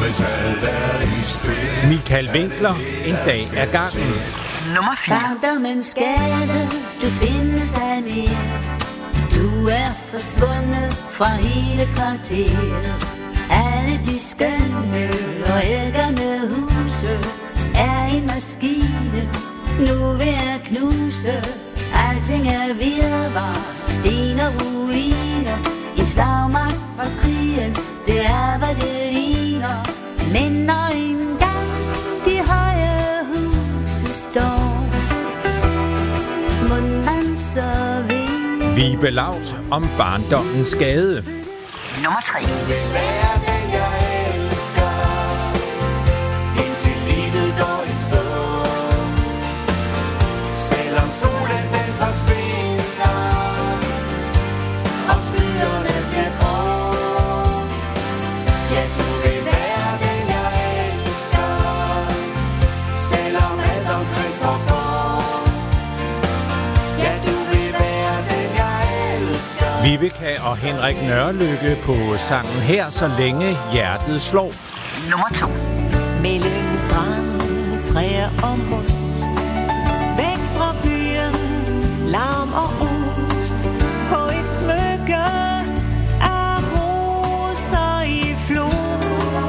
hvis alt er i spil. Michael Winkler, en dag ad gangen. Nummer 4. Barndommens gade, du findes af mere. Du er forsvundet fra hele kvarteret. Alle de skønne og ældrende huse er en maskine, nu vil jeg knuse. Alting er virvar, sten og ruiner. En slagmark fra krigen, det er hvad det ligner. Men når engang de høje huse står, må man så vinde. Vibe Laut om barndommens gade. Nummer 3. Viveka og Henrik Nørlykke på sangen Her, så længe hjertet slår. Nummer 2. Mellem grantræer og mos, væk fra byens larm og us, på et smykke af roser i flor.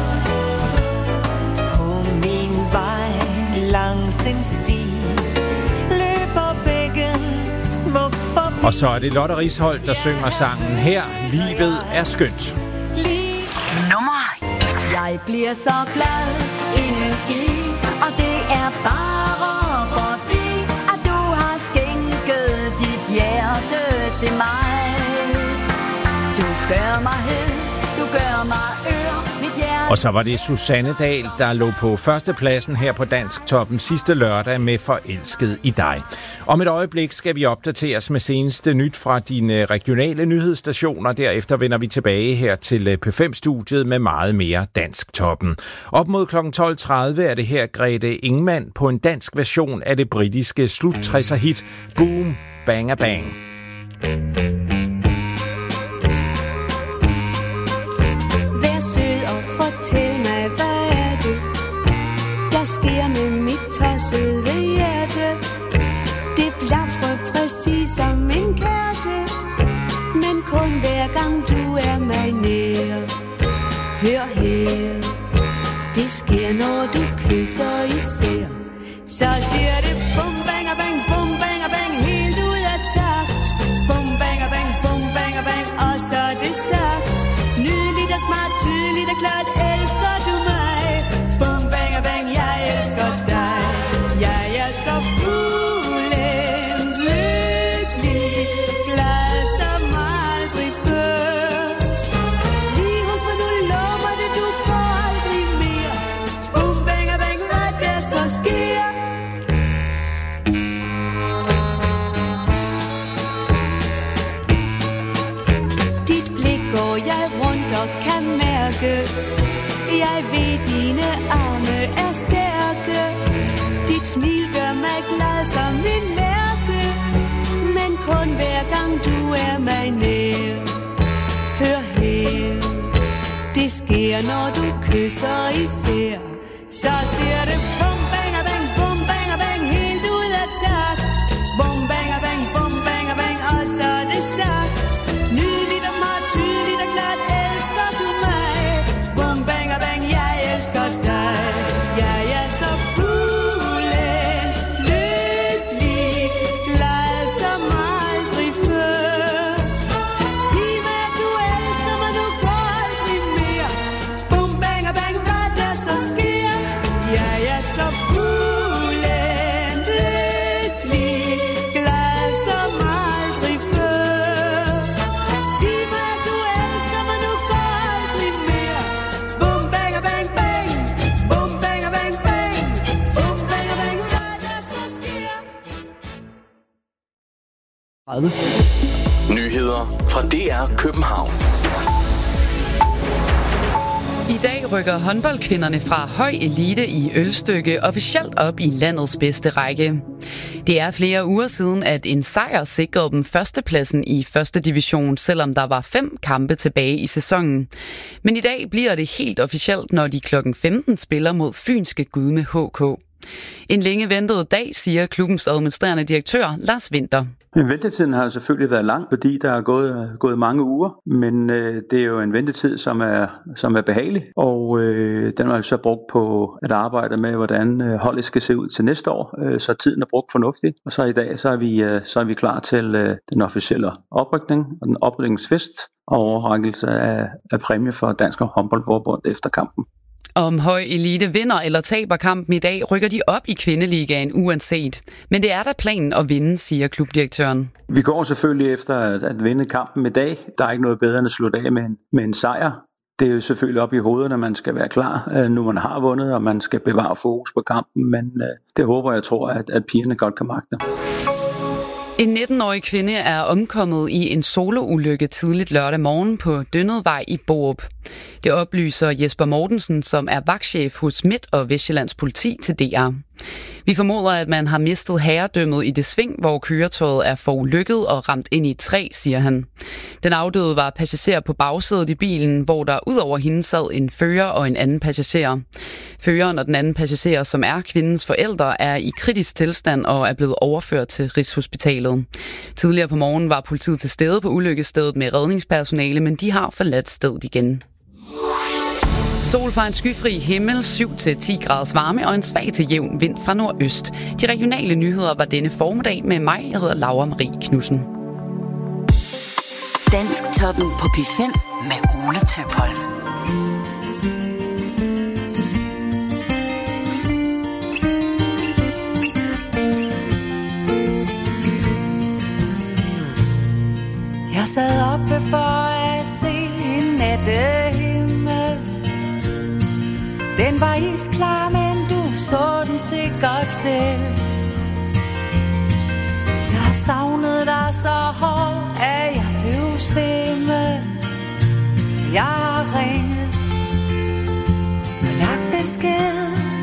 På min vej langs en sti løber bækken smukt forbi. Og så er det Lotte Risholdt, der synger sangen Her, livet er skønt. Nummer 1. Jeg bliver så glad indeni, og det er bare fordi, at du har skænket dit hjerte til mig. Du gør mig hed, du gør mig ør, mit hjerte. Og så var det Susanne Dahl, der lå på førstepladsen her på Dansktoppen sidste lørdag med Forelsket i dig. Om et øjeblik skal vi opdateres med seneste nyt fra dine regionale nyhedsstationer. Derefter vender vi tilbage her til P5-studiet med meget mere Dansktoppen. Op mod kl. 12.30 er det her Grete Ingman på en dansk version af det britiske slut-60'er-hit Boom Bang Bang. Fortæl mig, hvad er det, der sker med mit tossede hjerte? Det blafrer præcis som en katte, men kun hver gang du er mig nær. Hør her, det sker når du kysser især. Så siger det bum bang bang, bum bang bang, helt ud af takt. Bum bang bang, bum bang bang, og så er det sagt. Nydeligt og smart, tydeligt og klart, elsker du mig? Bum bang bang, jeg elsker dig. Jeg er så fuldendt lykkelig, glad som aldrig før. Lige hos mig nu lover det, du går aldrig mere. Bum bang bang, hvad der så sker? Dit blik går jeg rundt og kan mærke. Jeg ved, dine arme er stærke. Dit smil gør mig glad som en lærke, men kun hver gang du er mig nær. Hør her, det sker når du kysser især. Så siger det bum bang bang, bum bang bang, helt ud af takt. Bum bang bang, bum bang bang, og så er det sagt. Nydeligt og smart, tydeligt og klart, elsker du mig? Bum bang bang, jeg elsker dig. Jeg er så fuldendt lykkelig, glad som aldrig før. Sig mig, at du elsker mig, du går aldrig mere. Bum bang bang, hvad der så sker? Jeg er så fuldendt lykkelig, glad som aldrig før. Sig mig, at du elsker mig, du går aldrig mere. Bum bang bang bang, bum bang bang bang, bum bang bang, hvad der så sker? Nyheder fra DR København. I dag rykker håndboldkvinderne fra høj elite i Ølstykke officielt op i landets bedste række. Det er flere uger siden, at en sejr sikrede dem førstepladsen i første division, selvom der var 5 kampe tilbage i sæsonen. Men i dag bliver det helt officielt, når de klokken 15 spiller mod Fynske Gudme HK. En længe ventet dag, siger klubbens administrerende direktør Lars Winter. Ventetiden har selvfølgelig været lang, fordi der er gået mange uger, men det er jo en ventetid, som er behagelig, og den har vi så brugt på at arbejde med, hvordan holdet skal se ud til næste år, så tiden er brugt fornuftigt, og så i dag så er vi klar til den officielle oprykning og den oprykningsfest og overrækkelse af præmie for Dansk Håndboldforbund efter kampen. Om høj elite vinder eller taber kampen i dag, rykker de op i kvindeligaen uanset. Men det er da planen at vinde, siger klubdirektøren. Vi går selvfølgelig efter at vinde kampen i dag. Der er ikke noget bedre end at slutte af med en sejr. Det er jo selvfølgelig op i hovedet, når man skal være klar, nu man har vundet, og man skal bevare fokus på kampen. Men det håber jeg tror, at pigerne godt kan magte. En 19-årig kvinde er omkommet i en soloulykke tidligt lørdag morgen på Dønnedvej i Borup. Det oplyser Jesper Mortensen, som er vagtchef hos Midt- og Vestjyllands politi til DR. Vi formoder, at man har mistet herredømmet i det sving, hvor køretøjet er forulykket og ramt ind i et træ, siger han. Den afdøde var passager på bagsædet i bilen, hvor der ud over hende sad en fører og en anden passager. Føreren og den anden passager, som er kvindens forældre, er i kritisk tilstand og er blevet overført til Rigshospitalet. Tidligere på morgenen var politiet til stede på ulykkesstedet med redningspersonale, men de har forladt stedet igen. Sol fra en skyfri himmel, 7-10 graders varme og en svag til jævn vind fra nordøst. De regionale nyheder var denne formiddag med mig. Jeg hedder Laura Marie Knudsen. Dansktoppen på P5 med Ole Tøpholm. Jeg sad oppe for at se en nattehimmel. Den var isklar, men du så den sikkert selv. Jeg har savnet dig så hårdt, at jeg blev svimmel. Jeg har ringet og lagt besked.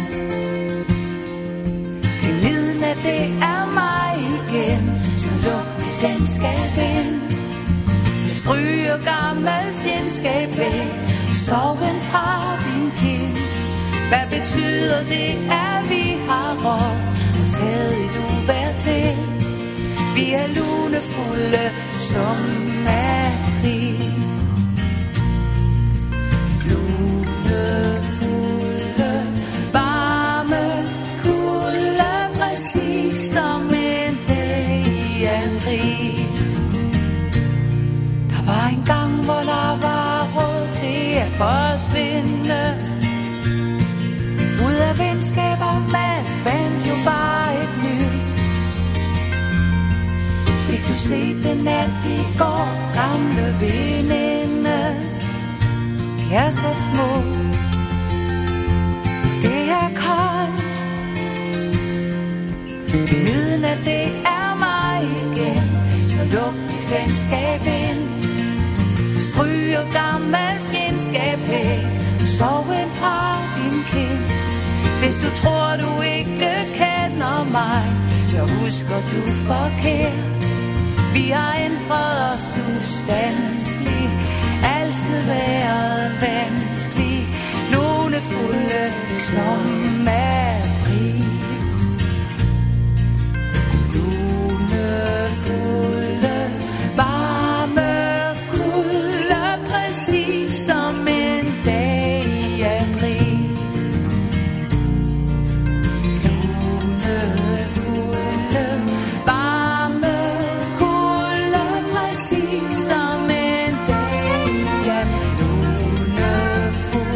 Det viden, at det er mig igen, så luk mit venskab ind. Stryger gammel fjendskab væk, sorgen fra din kind. Hvad betyder det, at vi har råd og taget et uvejr til? Vi er lunefulde som april. Lunefulde, varme, kulde, præcis som en dag i april. Der var en gang, hvor der var råd til at forsvinde. Ud af venskaber, man fandt jo bare et nyt. Fik du set den nat i går, gamle veninde? Vi er så små, det er koldt. Lyden af det er mig igen, så luk mit venskab ind. Stryger gammel fjendskab væk, sorgen fra din kind. Hvis du tror, du ikke kender mig, så husker du forkert. Vi har ændret os ustandsligt, altid været vanskelig, lunefulde som april. Lunefulde, varme, kulde, præcis som en dag i april. Lunefulde,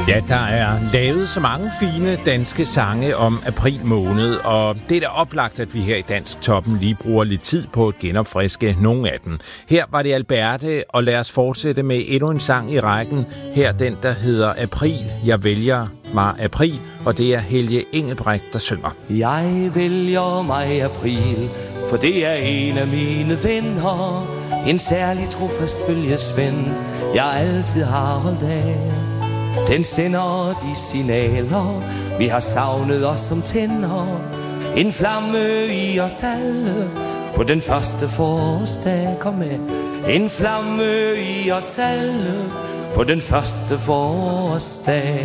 Ja, der er lavet så mange fine danske sange om april måned, og det er da oplagt, at vi her i Dansk Toppen lige bruger lidt tid på at genopfriske nogle af dem. Her var det Alberte, og lad os fortsætte med endnu en sang i rækken. Her den, der hedder April. Jeg vælger mig april, og det er Helge Engelbrecht, der synger. Jeg vælger mig april, for det er en af mine venner. En særlig trofast følgesven, jeg altid har holdt af. Den sender de signaler, vi har savnet os som tænder. En flamme i os alle, på den første forårsdag, kom med. En flamme i os alle, på den første forårsdag.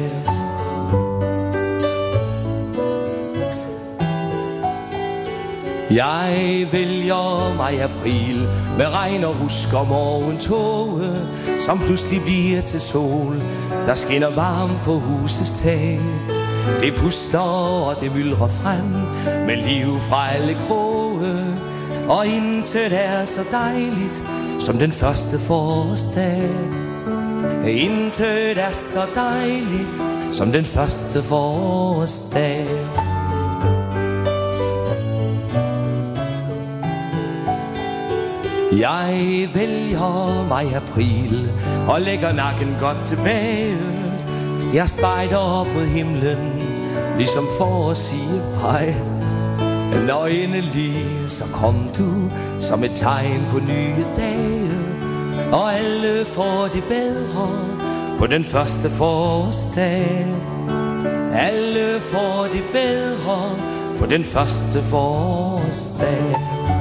Jeg vælger mig april, med regn og rusk og morgentåge, som pludselig bliver til sol, der skinner varmt på husets tag. Det puster og det myldrer frem, med liv fra alle kroge, og intet er så dejligt, som den første forårsdag. Intet er så dejligt, som den første forårsdag. Jeg vælger mig april og lægger nakken godt tilbage. Jeg spejder op mod himlen, ligesom for at sige hej. Når endelig så kom du som et tegn på nye dage, og alle får det bedre på den første forårsdag. Alle får det bedre på den første forårsdag.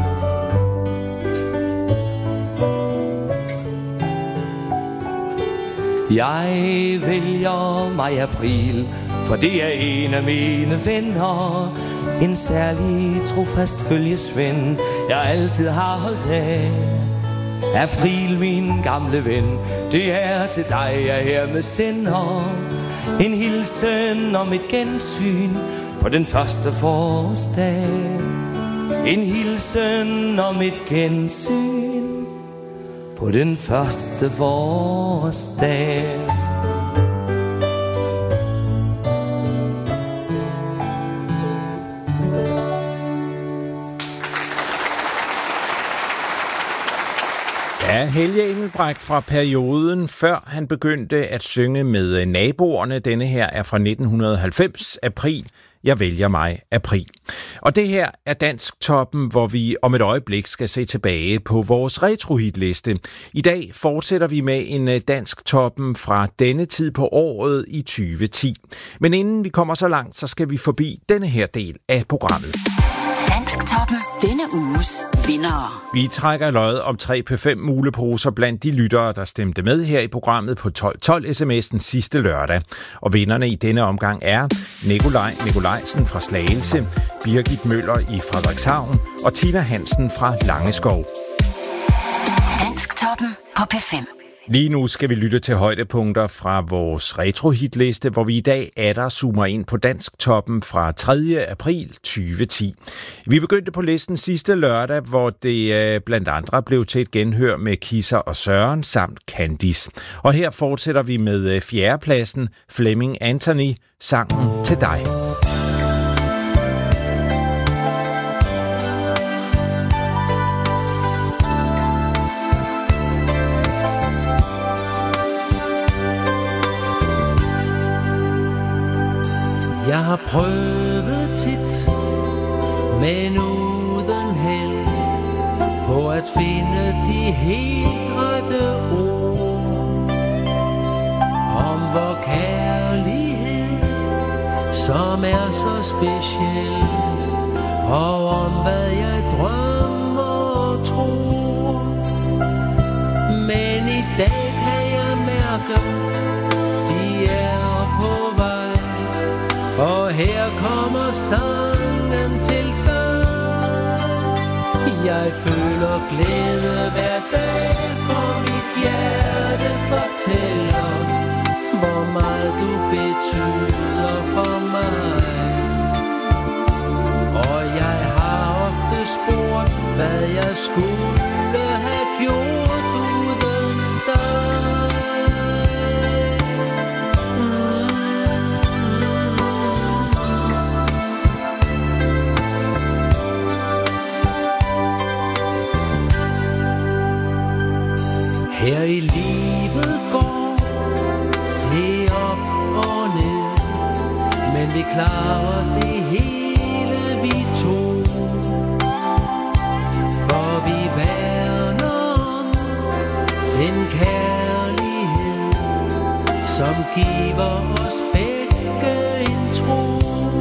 Jeg vælger mig april, for det er en af mine venner. En særlig trofast følgesven, jeg altid har holdt af. April, min gamle ven, det er til dig, jeg hermed sender. En hilsen om et gensyn på den første forårsdag. En hilsen om et gensyn på den første forårsdag. Ja, Helge Engelbrecht fra perioden før han begyndte at synge med naboerne. Denne her er fra 1990, april. Jeg vælger mig april. Og det her er Dansk Toppen, hvor vi om et øjeblik skal se tilbage på vores retrohitliste. I dag fortsætter vi med en Dansk Toppen fra denne tid på året i 2010. Men inden vi kommer så langt, så skal vi forbi denne her del af programmet. Dansk Toppen. Denne uges vindere. Vi trækker lod om 3 P5 muleposer blandt de lyttere, der stemte med her i programmet på 1212 sms'en sidste lørdag. Og vinderne i denne omgang er Nikolaj Nikolajsen fra Slagelse, Birgit Møller i Frederikshavn og Tina Hansen fra Langeskov. Dansk Toppen på P5. Lige nu skal vi lytte til højdepunkter fra vores retrohitliste, hvor vi i dag atter zoomer ind på Dansk Toppen fra 3. april 2010. Vi begyndte på listen sidste lørdag, hvor det blandt andre blev til et genhør med Kisser og Søren samt Candice. Og her fortsætter vi med 4. pladsen, Flemming Anthony, Sangen til dig. Jeg har prøvet tit, men uden held, på at finde de helt rette ord om vor kærlighed, som er så speciel, og om hvad jeg drømmer og tror. Men i dag kan jeg mærke, de er på vej. Og her kommer sangen til dig. Jeg føler glæde hver dag, for mit hjerte fortæller, hvor meget du betyder for mig. Og jeg har ofte spurgt, hvad jeg skulle have gjort uden dig. Her i livet går det op og ned, men vi klarer det hele vi to. For vi værner om den kærlighed, som giver os begge en tro.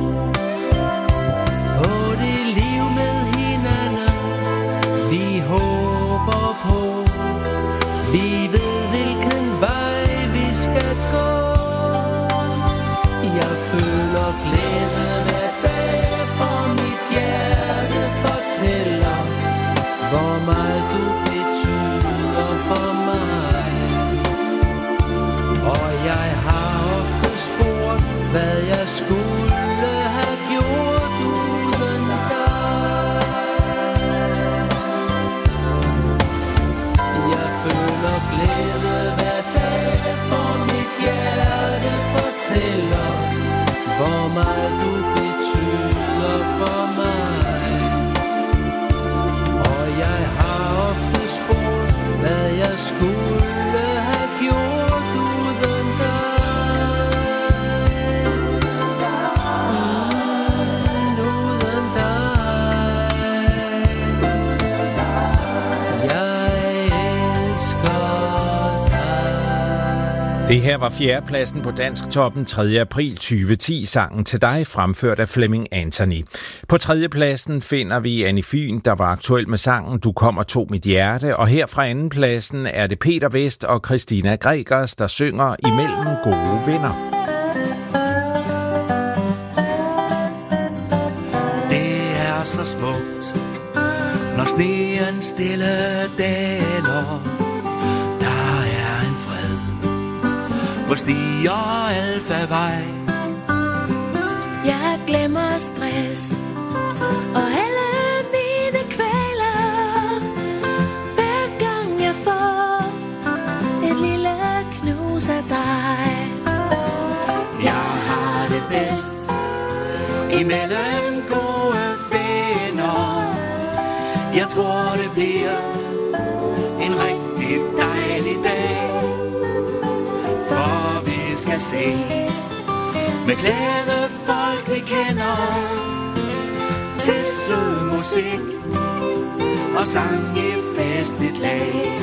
På det liv med hinanden vi håber på. Vi ved hvilken vej vi skal gå. Jeg føler glæde hver dag, for mit hjerte fortæller, hvor meget du betyder for mig. Og jeg har ofte spurgt, hvad jeg skulle have gjort uden dig. Jeg føler glæde hver dag, for mit hjerte fortæller, hvor meget du betyder for mig. Og jeg har ofte spurgt, hvad jeg skulle have gjort uden dig. Uden dig. Jeg elsker dig. Det her var fjerdepladsen på Dansktoppen 3. april 2010, sangen Til dig, fremført af Flemming Anthony. På tredjepladsen finder vi Annie Fyn, der var aktuel med sangen Du kom og tog mit hjerte, og her fra andenpladsen er det Peter Vest og Christina Gregers, der synger Imellem gode venner. Det er så smukt, når sneen stille daler. Der er en fred på stier alfavej. Jeg glemmer stress og alle mine kvaler, hver gang jeg får et lille knus af dig. Jeg har det bedst imellem gode venner. Jeg tror det bliver en rigtig dejlig dag, for vi skal ses med glade folk vi kender, til sød musik og sang i festligt lag.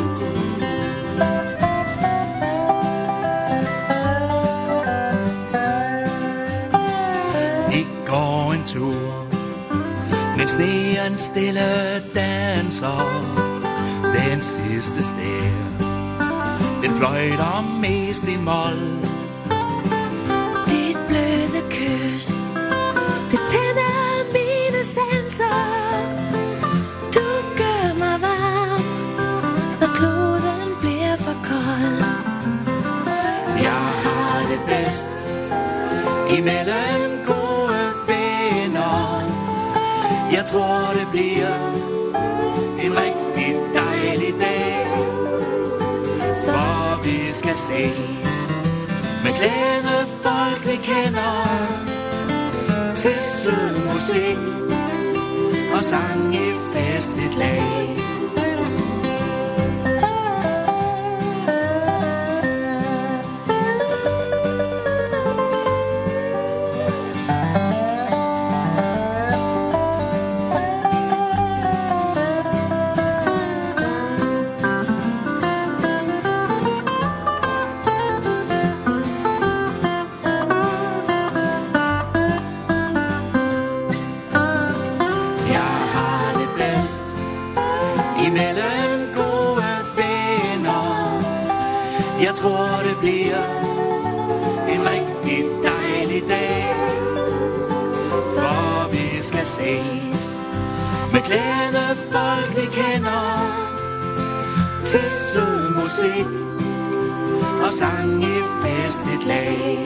Vi går en tur, mens sneen stille danser. Den sidste stær, den fløjter mest i mol. Dit bløde kys, det tænder mine sanser. Du gør mig varm, når kloden bliver for kold. Jeg har det bedst imellem gode venner. Jeg tror det bliver en rigtig dejlig dag, for vi skal ses med glade folk vi kender, til sød musik og sang i festligt lag. Jeg tror det bliver en rigtig dejlig dag, for vi skal ses med glade folk vi kender, til sød musik og sang i festligt lag.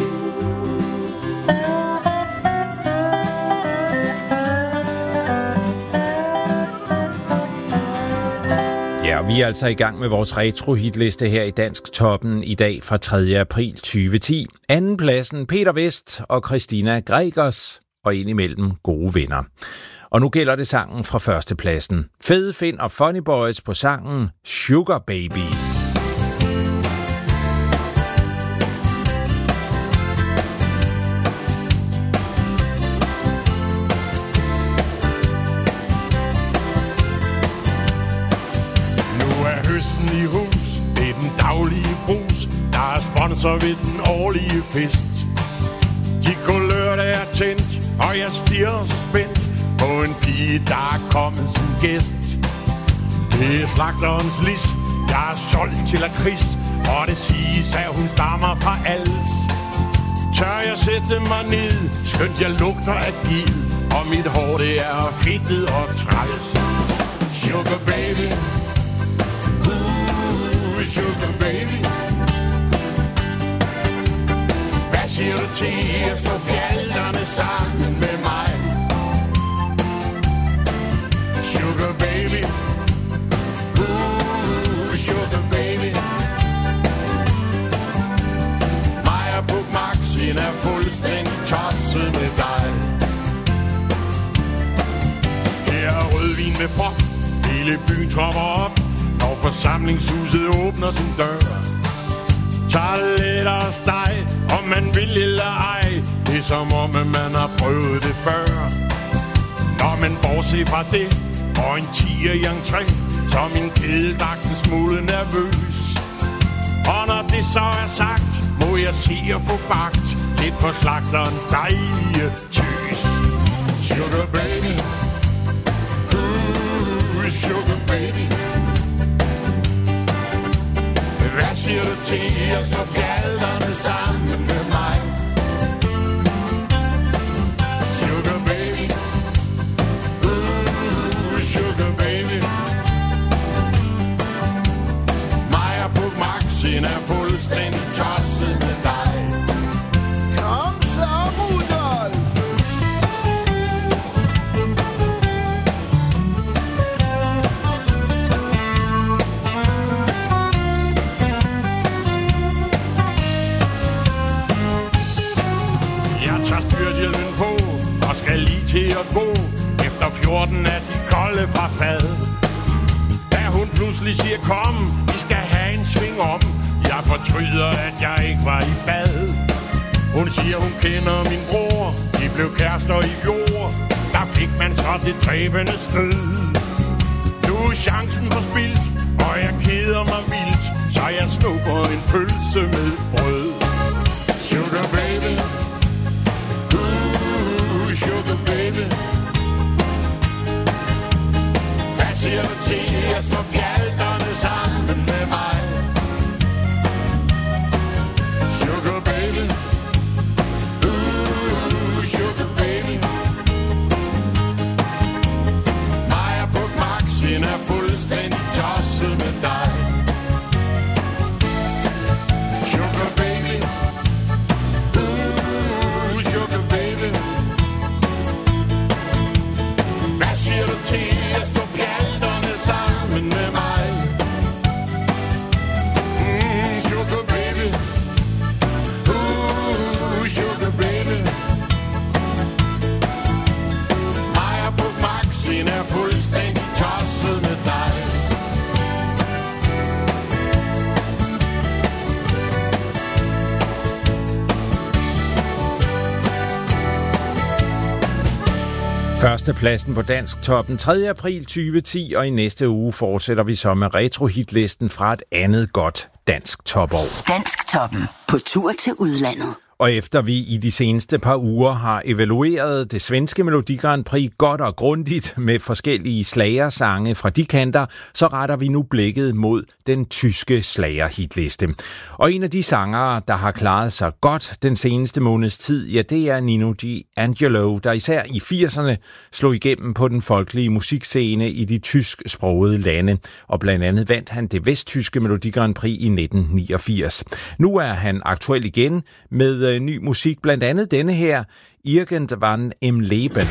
Vi er altså i gang med vores retro-hitliste her i Dansktoppen i dag fra 3. april 2010. Andenpladsen Peter Vest og Christina Gregers, og indimellem gode venner. Og nu gælder det sangen fra førstepladsen. Fede Finn og Funny Boys på sangen Sugar Baby. kysten i hus. Det er den daglige brus, der er sponsor ved den årlige fest. De kulør, der er tændt, og jeg stirrer spændt på en pige, der er kommet som gæst. Det er slagterens lis, jeg er solgt til lakrids, og det siges, at hun stammer fra Als. Tør jeg sætte mig ned, skønt jeg lugter af gid, og mit hår det er fedtet og træls. Sugar baby, sugar baby, hvad siger du til at slå bjælterne sammen med mig? Sugar baby, sugar baby, mig og Book Maxien er fuldstændig tosset med dig. Her er rødvin med pop, hele byen tropper op, når forsamlingshuset åbner sin dør. Toilet og steg, om man vil eller ej, det er som om, at man har prøvet det før. Når man bortset fra det, og en tiger i entré, så er min kædeldragt en smule nervøs. Og når det så er sagt, må jeg se at få bagt lidt på slagterens dejlige tys. Sugar baby, sugar baby, hvad siger du til at slå bjælterne sammen med mig? Sugar baby, sugar baby, mig og Book Maxien er fuldstændig tosset med dig. Kom så, Rudolf! Styrthjelmen på og skal lige til at gå efter 14 af de kolde fra fad. Da hun pludselig siger kom, vi skal have en sving om, jeg fortryder at jeg ikke var i bad. Hun siger hun kender min bror, de blev kærester i fjor, der fik man så det dræbende stød. Nu er chancen forspildt, og jeg keder mig vildt, så jeg snupper en pølse med brød. Sugar baby, sugar baby, hvad siger du til at slå bjælterne sammen med mig? Sugar baby, sugar baby, mig og Book Maxien er fuldstændig tosset med dig. Sugar baby, sugar baby, hvad siger du til at slå bjælterne sammen med mig? Sugar baby, sugar baby, mig og Book Maxien er fuldstændig tosset med dig. Førstepladsen på Dansk Toppen 3. april 2010, og i næste uge fortsætter vi så med retro-hitlisten fra et andet godt dansk topår. Dansk Toppen på tur til udlandet. Og efter vi i de seneste par uger har evalueret det svenske Melodi Grand Prix godt og grundigt med forskellige slagersange fra de kanter, så retter vi nu blikket mod den tyske slagerhitliste. Og en af de sangere, der har klaret sig godt den seneste måneds tid, ja, det er Nino D'Angelo, der især i 80'erne slog igennem på den folkelige musikscene i de tysksprogede lande, og blandt andet vandt han det vesttyske Melodi Grand Prix i 1989. Nu er han aktuel igen med ny musik, blandt andet denne her, Irgendwann im Leben.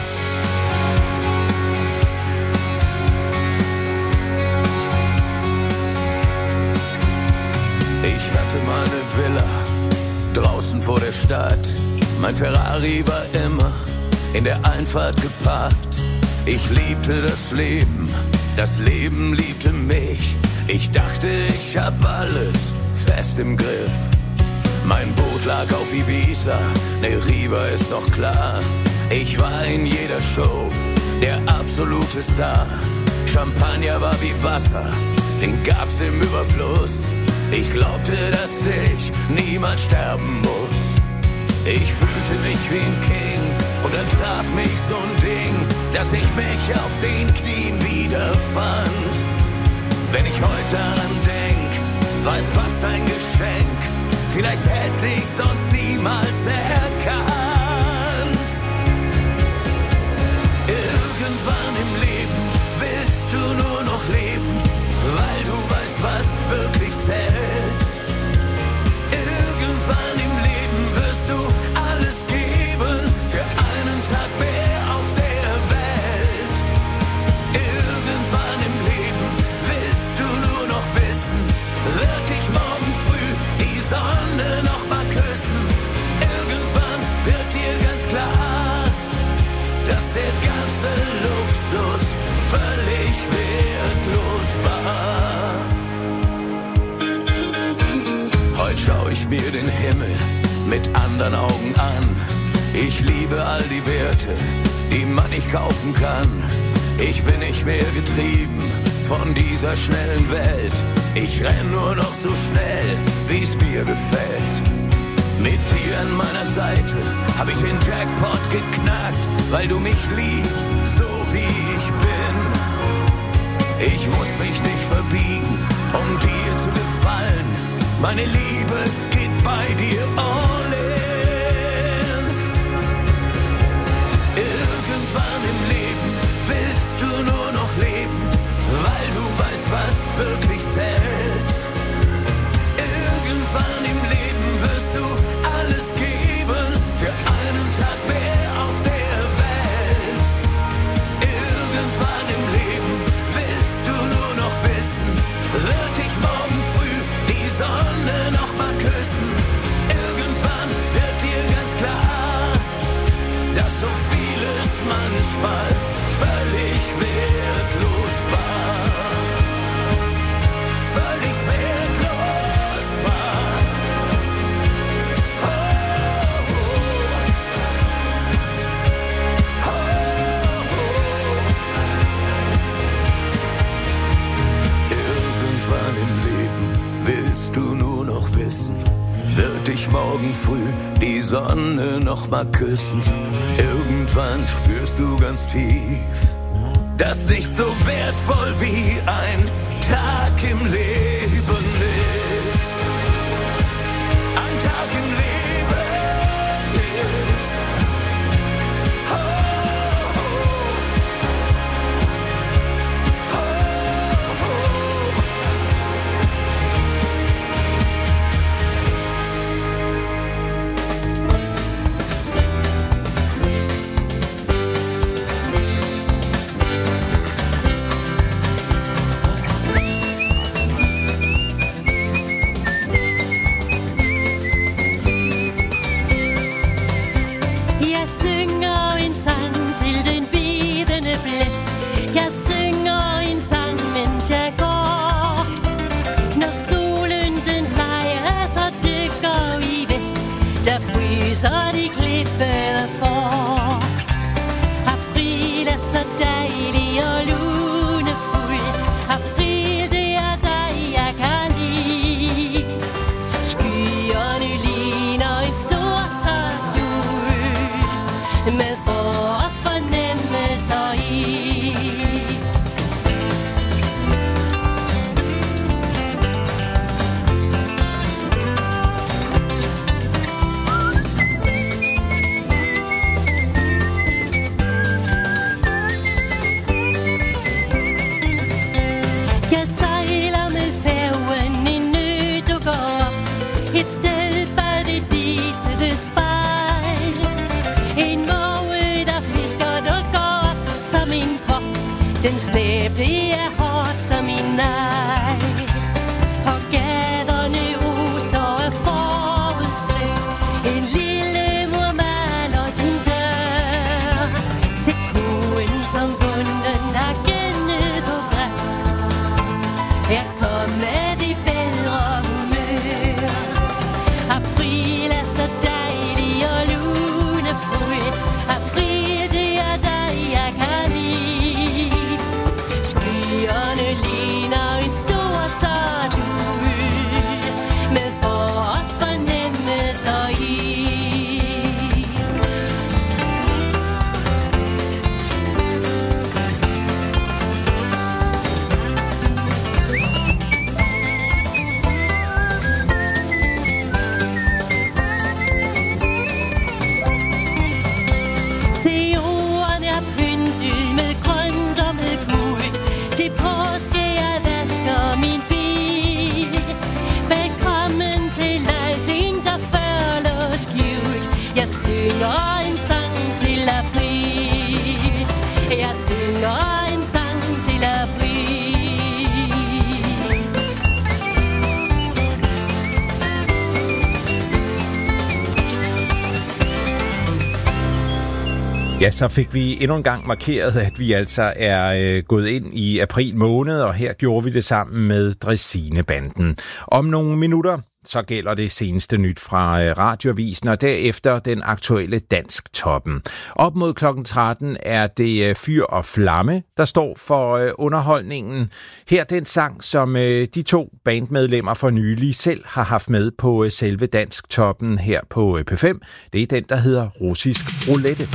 Ich hatte meine Villa draußen vor der Stadt. Mein Ferrari war immer in der Einfahrt geparkt. Ich liebte das Leben liebte mich. Ich dachte, ich hab alles fest im Griff. Mein Boot lag auf Ibiza, ne Riva ist doch klar. Ich war in jeder Show der absolute Star. Champagner war wie Wasser den gab's im Überfluss. Ich glaubte, dass ich niemals sterben muss. Ich fühlte mich wie ein King und dann traf mich so ein Ding, dass ich mich auf den Knien wiederfand. Wenn ich heute daran denk, war es fast ein Geschenk. Vielleicht hätte ich sonst niemals erkannt. Irgendwann im Leben willst du nur noch leben, weil du weißt, was wirklich zählt. Irgendwann im Leben wirst du alles geben für einen Tag mehr auf der Welt. Irgendwann im Leben willst du nur noch wissen, wird dich morgen früh die Sonne noch mal küssen. Irgendwann wird dir ganz klar, dass der ganze Luxus völlig wertlos war. Heute schau ich mir den Himmel mit anderen Augen an. Ich liebe all die Werte, die man nicht kaufen kann. Ich bin nicht mehr getrieben von dieser schnellen Welt. Ich renn nur noch so schnell, wie's mir gefällt. Mit dir an meiner Seite hab ich den Jackpot geknackt, weil du mich liebst, so wie ich bin. Ich muss mich nicht verbiegen, um dir zu gefallen. Meine Liebe geht bei dir all in. Irgendwann im Leben willst du nur noch leben, weil du weißt, was wirklich zählt. Irgendwann im Leben wirst du alles geben für einen Tag mehr auf der Welt. Irgendwann im Leben willst du nur noch wissen, wird dich morgen früh die Sonne noch mal küssen. Irgendwann wird dir ganz klar, dass so vieles manchmal völlig wertlos war. Völlig wertlos war. Oh, oh. Oh, oh. Irgendwann im Leben willst du nur noch wissen, wird dich morgen früh die Sonne noch mal küssen. Irgendwann spürst du ganz tief, dass nicht so wertvoll wie ein Tag im Leben ist. Ein Tag im Leben ist. Oh, oh. Oh, oh. Jeg synger en sang til den bidende blæst. Jeg synger en sang, mens jeg går. Når solen den lejer, så dykker i vest. Der fryser de klippede får. April er så dejlig og lunefuld. April, det er dig, jeg kan lide. Skyerne ligner en stor tortur med forårsfornemmelser i. Jeg sejler med færgen i nød og går et sted bag det disede spejl. En måge, der fisker, der går som en krop. Den slæb, det er hårdt som en nej. På gaderne oser af forårets stress. En lille mor maler sin dør. Se koen som bunden har gennet på græs. Her kommer de bedre humør. April er så dejlig og lunefuld. April, det er dig, jeg kan lide. Skyerne ligner en stor Ja, så fik vi endnu en gang markeret, at vi altså er gået ind i april måned, og her gjorde vi det sammen med Dræsinebanden. Om nogle minutter, så gælder det seneste nyt fra Radioavisen, og derefter den aktuelle Dansktoppen. Op mod klokken 13 er det Fyr og Flamme, der står for underholdningen. Her den sang, som de to bandmedlemmer for nylig selv har haft med på selve Dansktoppen her på P5. Det er den, der hedder Russisk Roulette.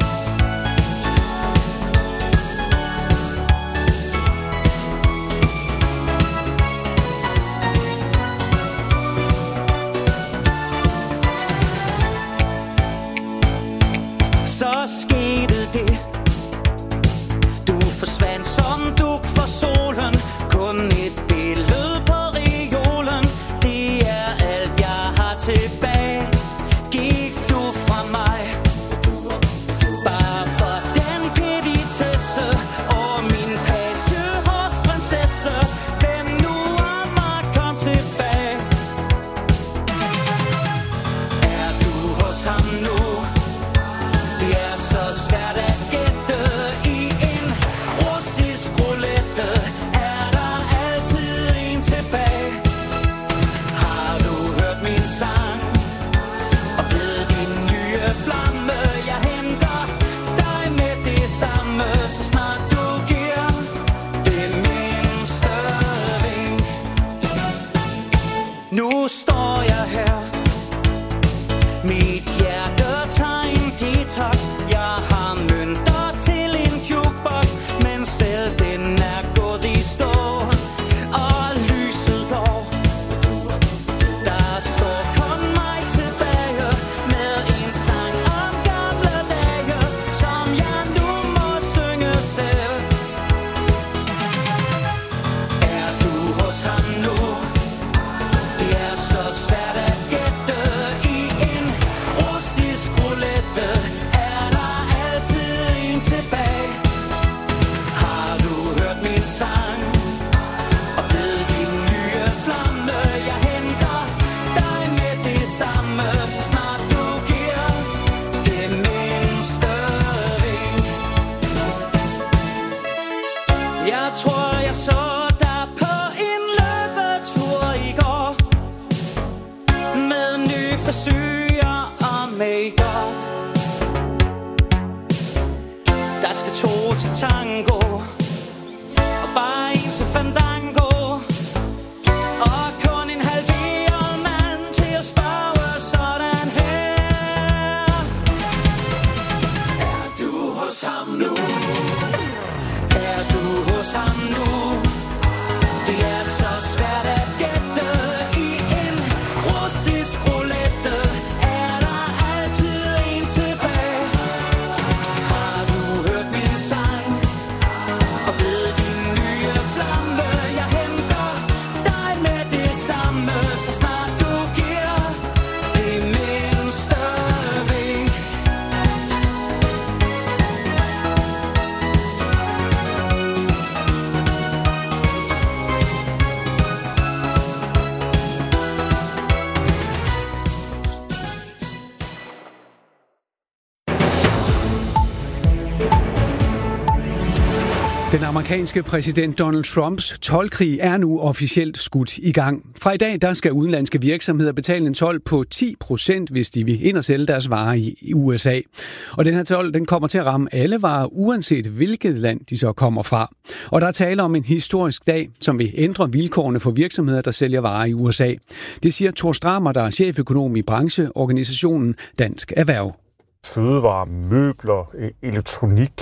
Den amerikanske præsident Donald Trumps toldkrig er nu officielt skudt i gang. Fra i dag der skal udenlandske virksomheder betale en told på 10%, hvis de vil ind og sælge deres varer i USA. Og den her told den kommer til at ramme alle varer, uanset hvilket land de så kommer fra. Og der er tale om en historisk dag, som vil ændre vilkårene for virksomheder, der sælger varer i USA. Det siger Thor Strammer, der er cheføkonom i brancheorganisationen Dansk Erhverv. Fødevarer, møbler, elektronik,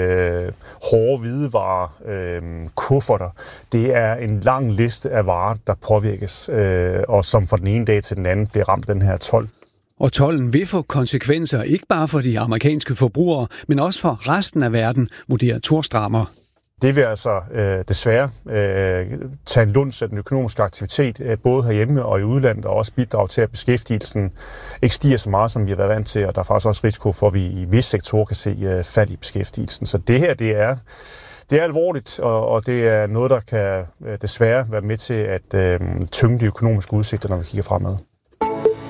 hårde hvidevarer, kufferter. Det er en lang liste af varer, der påvirkes, og som fra den ene dag til den anden bliver ramt den her told. Og tolden vil få konsekvenser ikke bare for de amerikanske forbrugere, men også for resten af verden, vurderer Thor Strammer. Det vil altså desværre tage en luns af den økonomiske aktivitet, både herhjemme og i udlandet, og også bidrage til, at beskæftigelsen ikke stiger så meget, som vi har været vant til, og der er faktisk også risiko for, at vi i visse sektorer kan se fald i beskæftigelsen. Så det her, det er alvorligt, og det er noget, der kan desværre være med til at tynge de økonomiske udsigter, når vi kigger fremad.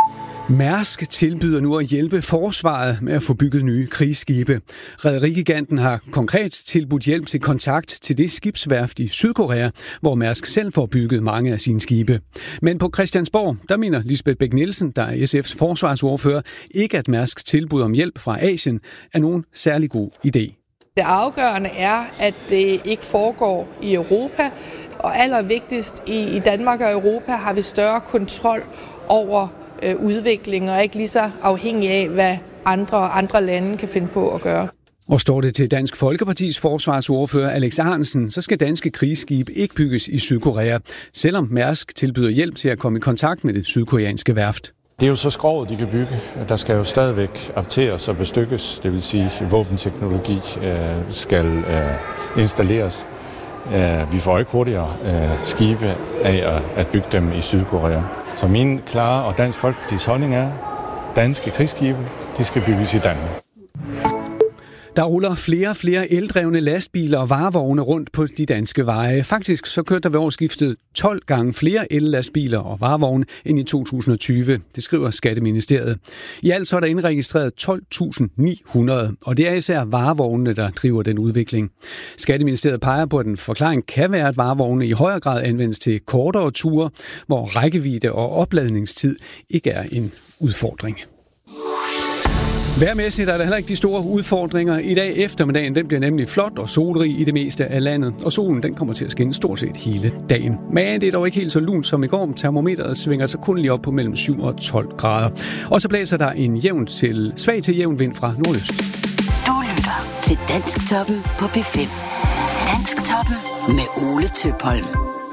Mærsk tilbyder nu at hjælpe forsvaret med at få bygget nye krigsskibe. Rederigiganten har konkret tilbudt hjælp til kontakt til det skibsværft i Sydkorea, hvor Mærsk selv får bygget mange af sine skibe. Men på Christiansborg, der mener Lisbeth Bech-Nielsen, der er SF's forsvarsordfører, ikke at Mærsks tilbud om hjælp fra Asien er nogen særlig god idé. Det afgørende er, at det ikke foregår i Europa, og allervigtigst i Danmark og Europa har vi større kontrol over udvikling og ikke lige så afhængig af, hvad andre lande kan finde på at gøre. Og står det til Dansk Folkepartis forsvarsordfører Alex Ahrendtsen, så skal danske krigsskibe ikke bygges i Sydkorea, selvom Mærsk tilbyder hjælp til at komme i kontakt med det sydkoreanske værft. Det er jo så skroget, de kan bygge. Der skal jo stadigvæk apteres og bestykkes, det vil sige, at våbenteknologi skal installeres. Vi får ikke hurtigere skibe af at bygge dem i Sydkorea. Så min klare og Dansk Folkepartis holdning er, at danske krigsskibe, de skal bygges i Danmark. Der ruller flere eldrevne lastbiler og varevogne rundt på de danske veje. Faktisk så kørte der ved årsskiftet 12 gange flere ellastbiler og varevogne end i 2020. Det skriver Skatteministeriet. I alt så er der indregistreret 12.900, og det er især varevognene, der driver den udvikling. Skatteministeriet peger på, at en forklaring kan være, at varevogne i højere grad anvendes til kortere ture, hvor rækkevidde og opladningstid ikke er en udfordring. Vejrmæssigt er der heller ikke de store udfordringer. I dag eftermiddagen den bliver nemlig flot og solrig i det meste af landet, og solen den kommer til at skinne stort set hele dagen. Men det er dog ikke helt så lunt som i går. Termometeret svinger sig kun lige op på mellem 7 og 12 grader. Og så blæser der en svag til jævn vind fra nordøst. Du lytter til Dansktoppen på P5. Dansktoppen med Ole Tøpholm.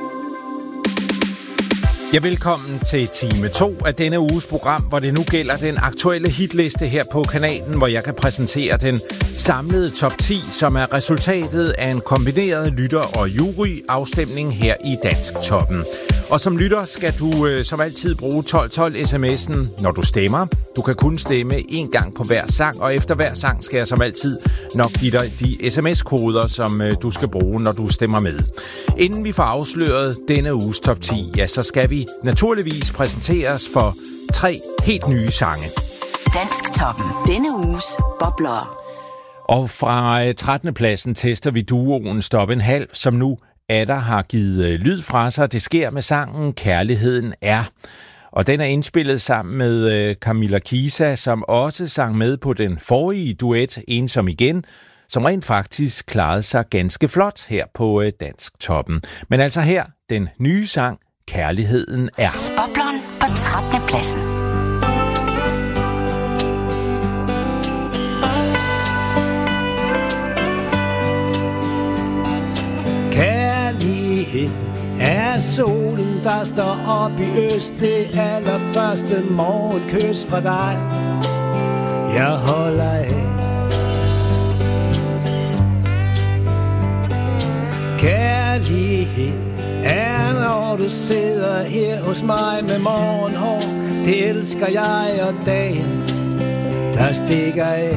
Ja, velkommen til time 2 af denne uges program, hvor det nu gælder den aktuelle hitliste her på kanalen, hvor jeg kan præsentere den samlede top 10, som er resultatet af en kombineret lytter- og juryafstemning her i Dansktoppen. Og som lytter skal du som altid bruge 1212 sms'en, når du stemmer. Du kan kun stemme en gang på hver sang, og efter hver sang skal jeg som altid nok give dig de sms-koder, som du skal bruge, når du stemmer med. Inden vi får afsløret denne uges top 10, ja, så skal vi naturligvis præsenteres for 3 helt nye sange. Dansktoppen. Denne uges bobler. Og fra 13. pladsen tester vi duoen Stop en halv, som nu Adder har givet lyd fra sig. Det sker med sangen Kærligheden er. Og den er indspillet sammen med Camilla Kisa, som også sang med på den forrige duet Ensom igen, som rent faktisk klarede sig ganske flot her på Dansktoppen. Men altså her, den nye sang Kærligheden er. Bobleren på 13. pladsen. Kærlighed er solen, der står op i øst. Det allerførste morgenkys fra dig, jeg holder af. Kærlighed er, når du sidder her hos mig med morgenhår. Det elsker jeg, og dagen, der stikker af.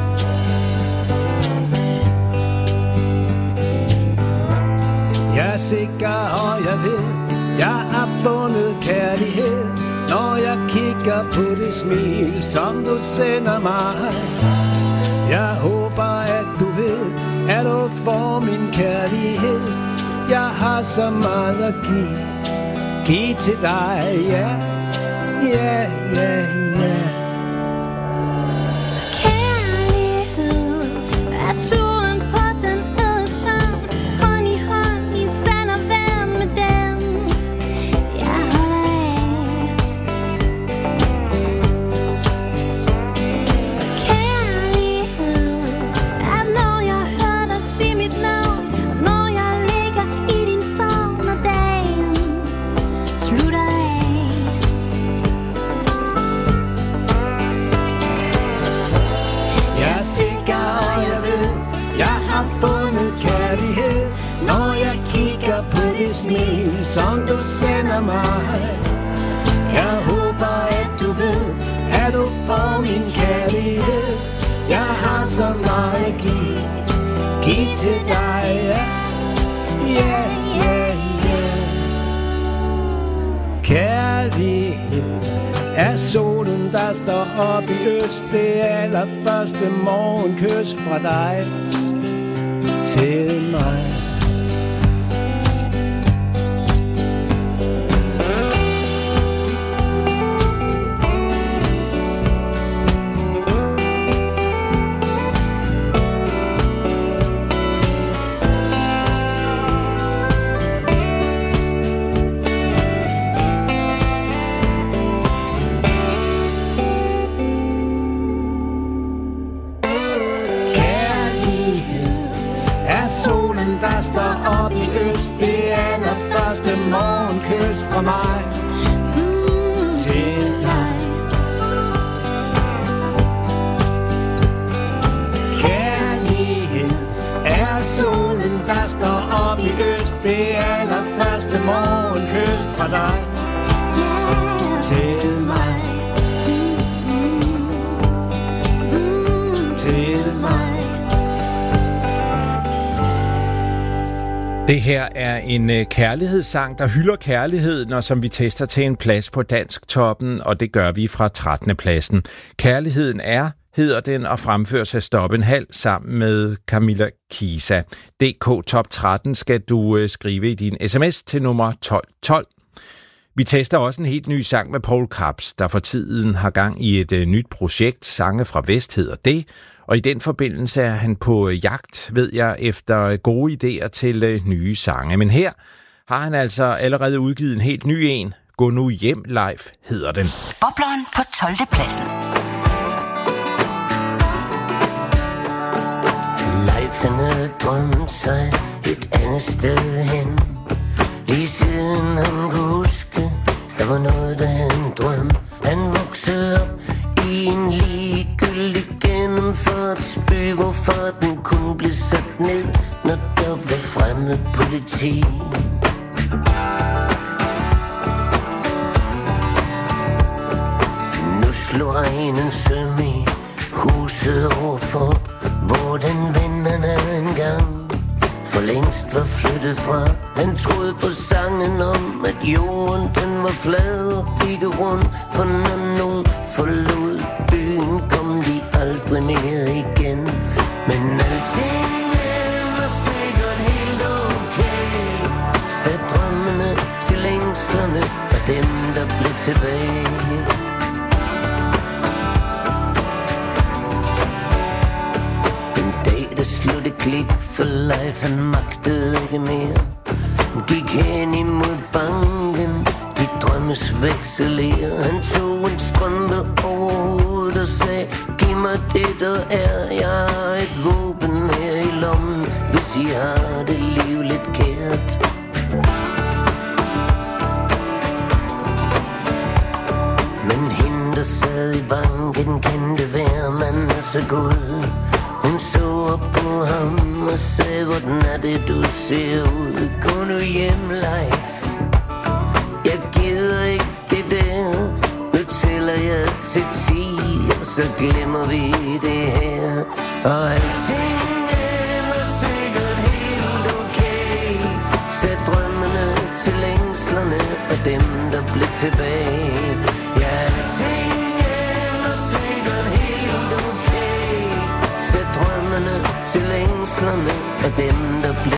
Jeg er sikker, og jeg ved, jeg har fundet kærlighed, når jeg kigger på det smil, som du sender mig. Jeg håber, at du ved, at du får min kærlighed. Jeg har så meget at give til dig, ja, ja, ja, ja. Kærlighed er turen på den øde strand, hånd i hånd i sand og vand med den, jeg holder af. Kærlighed er, når jeg hører dig sige mit navn, når jeg ligger i din favn, og dagen slutter af. Jeg er sikker, og jeg ved, jeg har fundet kærlighed, når jeg kigger på det smil, som du sender mig. Jeg håber, at du ved, at du får min kærlighed. Jeg har så meget at give til dig, ja, ja, ja, ja. Kærlighed er solen, der står op i øst. Det allerførste morgenkys fra dig til mig. Der står op i øst. Det allerførste morgenkys fra mig til dig. Kærlighed er solen, der står op i øst. Det allerførste morgenkys fra dig til mig. Til mig. Det her er en kærlighedssang, der hylder kærligheden, og som vi tester til en plads på Dansktoppen, og det gør vi fra 13. pladsen. Kærligheden er, hedder den, og fremføres af Stop en Halv sammen med Camilla Kisa. DK Top 13 skal du skrive i din sms til nummer 1212. Vi tester også en helt ny sang med Paul Krebs, der for tiden har gang i et nyt projekt. Sange fra Vest hedder det. Og i den forbindelse er han på jagt, ved jeg, efter gode idéer til nye sange. Men her har han altså allerede udgivet en helt ny en. Gå nu hjem live hedder den. Bobleren på 12. pladsen. Leif havde drømt sig et andet sted hen. Lige siden han kunne huske, der var noget, der havde en drøm. Han voksede op i en ligegyldig gennemført by, hvorfor den kun blev sat ned, når der var fremmed politi. Nu slog regnen søm i huset overfor, hvor den ven han havde engang for længst var flyttet fra. Han troede på sangen om, at jorden den var flad og ikke rund, for når nogen forlod byen, kom de aldrig mere igen. Men alting var sikkert helt okay. Sæt drømmene til længslerne og dem, der blev tilbage. Der slog det klik, for Leif han magtede ikke mere. Han gik hen imod banken, de drømmes vekselerer. Han tog en strømpe over hovedet og sagde, giv mig det der er. Jeg har et våben her i lommen, hvis I har det liv lidt kært. Men hende der sad i banken, kendte være man er så god. Hun så op på ham og sagde, hvordan er det du ser ud? Gå nu hjem, Leif. Jeg gider ikke det der. Nu tæller jeg til 10, og så glemmer vi det her. Og alting er sikkert helt okay. Sæt drømmene til længslerne og dem, der blev tilbage. Ja, alting er sikkert helt okay. Sæt drømmene til længslerne og dem, der blev